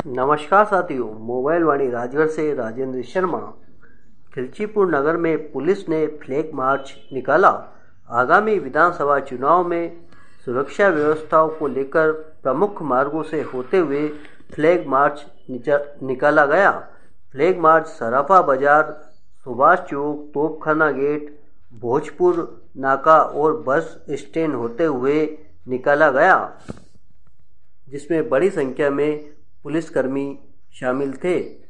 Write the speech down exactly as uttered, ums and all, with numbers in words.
नमस्कार साथियों, मोबाइल वाणी राजगढ़ से राजेंद्र शर्मा। खिलचीपुर नगर में पुलिस ने फ्लैग मार्च निकाला। आगामी विधानसभा चुनाव में सुरक्षा व्यवस्थाओं को लेकर प्रमुख मार्गों से होते हुए फ्लैग मार्च निकाला गया। Flag march Sarafa Bazaar, Subhash Chowk, Topkhana gate, Bhojpur Naka और बस स्टैंड होते हुए निकाला गया, जिसमें बड़ी संख्या में पुलिसकर्मी शामिल थे।